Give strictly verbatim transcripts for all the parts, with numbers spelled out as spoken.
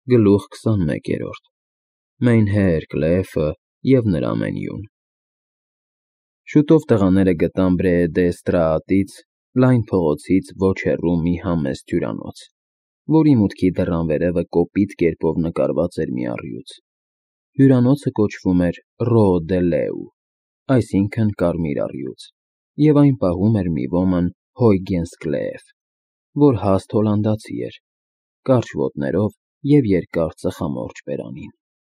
Գլուխ քսանմեկերորդ Մայնհեր Կլեֆը և նրա մենյուն Շուտով տղաները գտան Բրեեդե-Ստրաատից, լայն փողոցից ոչ հեռու մի համեստ հյուրանոց, որի մուտքի դռան վերևը կոպիտ կերպով նկարված էր մի առյուծ. հյուրանոցը կոչվում էր Ռոո դե Լեու, այսինքն՝ կարմիր առյուծ, և այն պահում էր մի ոմն Հոյգենս Կլեև, որ հաստ հոլանդացի էր, կարճ ոտներով և երկար ծխամորճ բերանին։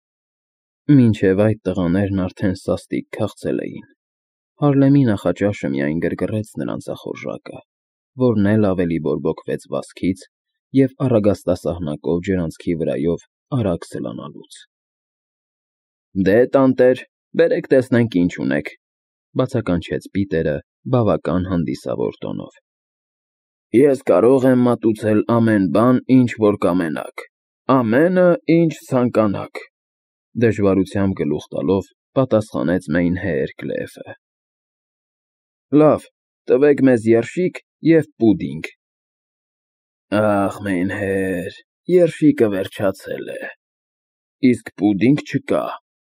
Մինչև այդ տղաներն արդեն սաստիկ քաղցել էին. Հարլեմի նախաճաշը միայն գրգռեց նրանց ախորժակը, որն էլ ավելի բորբոքվեց վազքից և առագաստասահնակով ջրանցքի վրայով արագ սլանալուց։ ֊ Դե, տանտեր, բերեք տեսնենք ինչ ունեք,֊ բացականչեց Պիտերը բավական հանդիսավոր տոնով։ ֊ Ես կարող եմ մատուցել ամեն բան, ինչ որ կամենաք, ամենը, ինչ ցանկանաք,֊ դժվարությամբ գլուխ տալով պատասխանեց Մայնհեեր Կլեֆը։ ֊ Լավ, տվեք մեզ երշիկ և պուդինգ։ ֊ Ախ, Մայնհեր, երշիկը վերջացել է, իսկ պուդինգ չկա։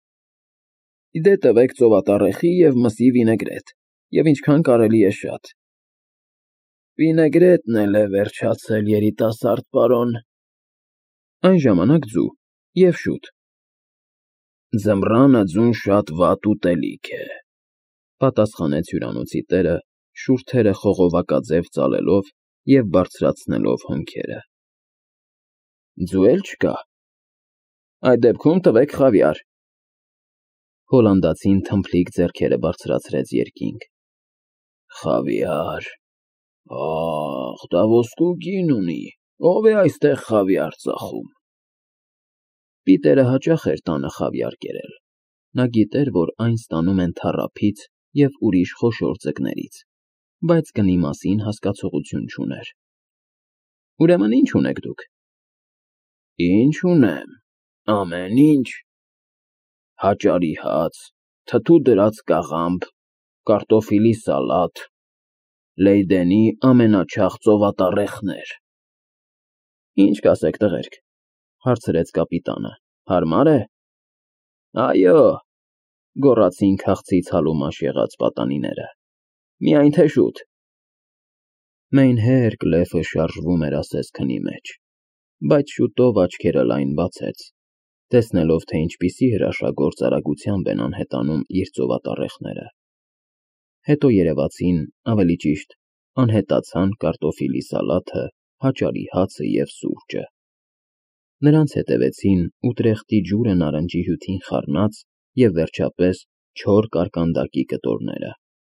֊ Դե, տվեք ծովատառեխի և մսի վինեգրետ, և ինչքան կարելի է շատ։ ֊ Վինեգրետն էլ է վերջացել, երիտասարդ պարոն։ ֊ Այն ժամանակ ձու, և շուտ։ ֊ Ձմռանը ձուն շատ վատ ուտելիք է,֊ պատասխանեց հյուրանոցի տերը, շուրթերը խողովակաձև ծալելով և բարձրացնելով հոնքերը։ ֊ Ձու էլ չկա։ ֊ Այդ դեպքում տվեք խավիար։ Հոլանդացին թմփլիկ ձեռքերը բարձրացրեց երկինք։ ֊ Խավիար… Ախ, դա ոսկու գին ունի, ո՞վ է այստեղ խավիար ծախում։ Պիտերը հաճախ էր տանը խավիար կերել. նա գիտեր, որ այն ստանում են թառափից և ուրիշ խոշոր ձկներից, բայց գնի մասին հասկացողություն չուներ։ ֊ Ուրեմն ի՞նչ ունեք դուք։ ֊ Ի՞նչ ունեմ, ամեն ինչ. հաճարի հաց, թթու դրած կաղամբ, կարտոֆիլի սալատ, Լեյդենի ամենաչախ ծովատառեխներ։ ֊ Ինչ կասեք, տղերք,֊ հարցրեց կապիտանը,֊ հարմար է։ ֊ Այո,֊ գոռացին քաղցից հալումաշ եղած պատանիները,֊ միայն թե շուտ։ Մայնհեեր Կլեֆը շարժվում էր ասես քնի մեջ, բայց շուտով աչքերը լայն բացեց, տեսնելով, թե ինչպիսի հրաշագործ արագությամբ են անհետանում իր ծովատառեխները։ Հետո երևացին, ավելի ճիշտ, անհետացան կարտոֆիլի սալաթը, հաճարի հացը և սուրճը։ Նրանց հետևեցին ուտրեխտի ջուրը նարնջի հյութին խառնած և, վերջապես, չոր կարկանդակի կտորները։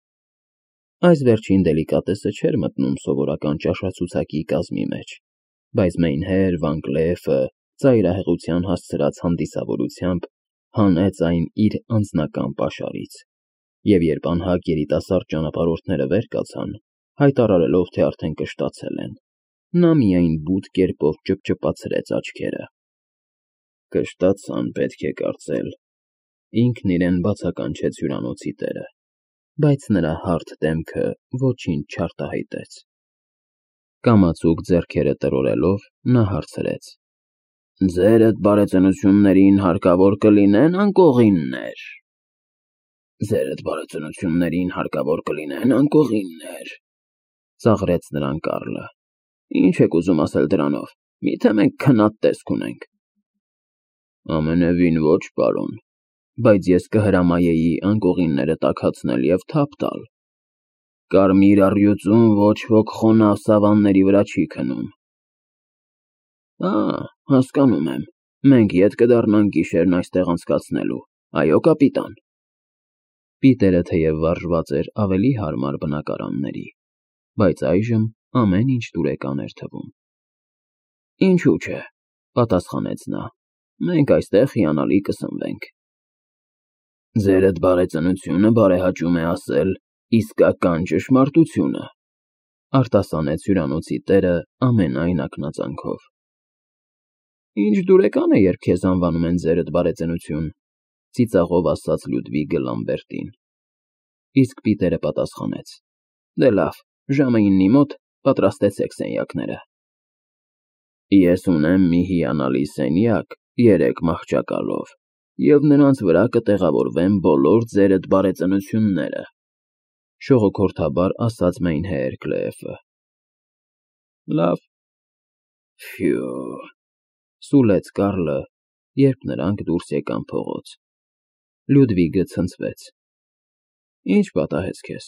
Այս վերջին դելիկատեսը չէր մտնում սովորական ճաշացուցակի կազմի մեջ, բայց Մայնհեր Վան Կլեֆը ծայրահեղության հասցրած հանդիսավորությամբ հանեց այն իր անձնական պաշարից, և երբ անհագ երիտասարդ ճանապարհորդները վեր կացան, հայտարարելով, թե արդեն կշտացել են, նա միայն բութ կերպով ճպճպացրեց աչքերը։ ֊ Կշտացան, պետք է կարծել,֊ ինքն իրեն բացականչեց հյուրանոցի տերը, բայց նրա հարթ դեմքը ոչինչ չարտահայտեց։ Կամացուկ ձեռքերը տրորելով՝ նա հարցրեց. ֊ Ձերդ բարեծնություններին հարկավոր կլինեն անկողիններ։ ֊ Ձերդ բարեծնություններին հարկավոր կլինեն անկողիններ,֊ ծաղրեց նրան Կառլը։ ֊ Ի՞նչ եք ուզում ասել դրանով, մի՞թե մենք քնած տեսք ունենք։ ֊ Ամենևին ոչ, պարոն, բայց ես կհրամայեի անկողինները տաքացնել և թափ տալ։ Կարմիր առյուծում ոչ ոք խոնավ սավանների վրա չի քնում։ ֊ Ա, հասկանում եմ, մենք ետ կդառնանք գիշերն այստեղ անցկացնելու, այո, կապիտան։ Պիտերը թեև վարժված էր ավելի հարմար բնակարանների, բայց այժմ ամեն ինչ դուրեկան էր թվում։ ֊ Ինչու՞ չէ,֊ պատասխանեց նա,֊ մենք այստեղ հիանալի կսնվենք։ ֊ Ձերդ բարեծնությունը բարեհաճում է ասել իսկական ճշմարտությունը,֊ արտասանեց հյուրանոցի տերը ամենայն ակնածանքով։ ֊ Ինչ դուրեկան է, երբ քեզ անվանում են ձերդ բարեծնություն,֊ ծիծաղով ասաց Լյուդվիգը Լամբերտին։ Իսկ Պիտերը պատասխանեց. ֊ Դե լավ, ժամը իննի մոտ պատրաստեցեք սենյակները։ Ես ունեմ մի հիանալի սենյակ երեք մահճակալով, և նրանց վրա կտեղավորվեն բոլոր ձերդ բարեծնությունները, շողոքորթաբար ասաց Մեյնհեերկլեֆը։ Լավ, ֆյու, սուլեց Կարլը, երբ նրանք դուրս եկան փողոց։ Լյուդվիգը ցնցվեց։ Ինչ պատահեց քեզ։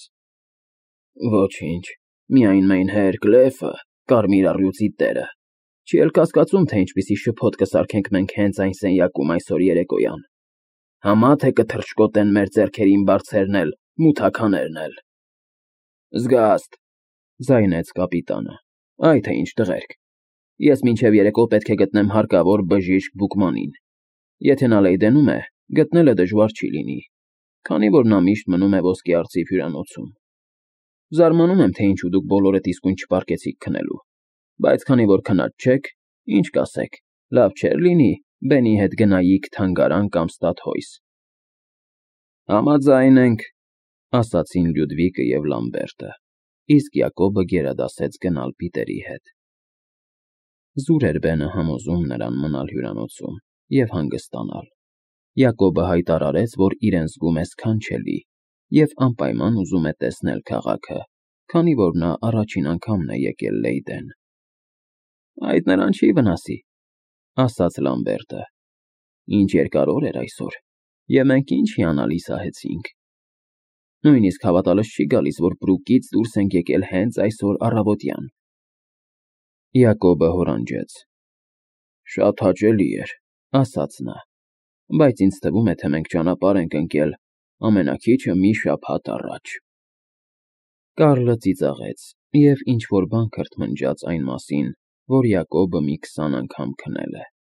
Ոչինչ, միայն Մեյնհեերկլեֆը, կարմիր առյուծի տերը, չի էլ կասկածում, թե ինչպիսի շփոթ կսարքենք մենք հենց այն սենյակում այսօր երեկոյան։ Համա թե կթռչկոտեն մեր ձեռքերին բարձրերն էլ, մութաքաներն էլ։ Զգաստ, ձայնեց կապիտանը։ Այ թե ինչ տղերք։ Ես մինչև երեկո պետք է գտնեմ հարկավոր բժիշկ Բուկմանին։ Եթե նա Լեյդենում է, գտնելը դժվար չի լինի, քանի որ նա միշտ մնում է ոսկե արծիվ հյուրանոցում։ Զարմանում եմ, թե ինչու դուք բոլորդ իսկույն չպառկեցիք քնելու, բայց քանի որ քնած չեք, ինչ կասեք, լավ չէր լինի Բենի հետ գնայիք թանգարան կամ Ստադհոյս։ Համաձայն ենք, ասացին Լյուդվիգը և Լամբերտը, իսկ Յակոբը գերադասեց գնալ Պիտերի հետ։ Զուր էր Բենը համոզում նրան մնալ հյուրանոցում և հանգստանալ։ Յակոբը հայտարարեց, որ իրեն զգում է սքանչելի և անպայման ուզում է տեսնել քաղաքը, քանի որ նա առաջին անգամն է եկել Լեյդեն։ Այդ նրան չի վնասի, ասաց Լամբերտը։ Ինչ երկար օր էր այսօր, և մենք ինչ հիանալի սահեցինք։ Նույնիսկ հավատալս չի գալիս, որ Բրուկից դուրս ենք եկել հենց այսօր առավոտյան։ Յակոբը հորանջեց։ Շատ հաճելի էր, ասաց նա, բայց ինձ թվում է, թե մենք ճանապարհ ենք ընկել ամենաքիչը մի շաբաթ առաջ։ Կարլը ծիծաղեց և ինչ֊որ բան քրթմնջաց այն մասին, որ Յակոբը մի քսան անգամ քնել է։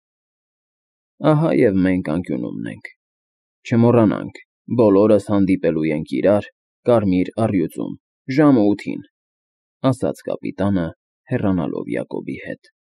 Ահա և մենք անկյունումն ենք։ Չմոռանանք, բոլորս հանդիպելու ենք իրար կարմիր առյուծում ժամը ութին, ասաց կապիտանը, հեռանալով Յակոբի հետ։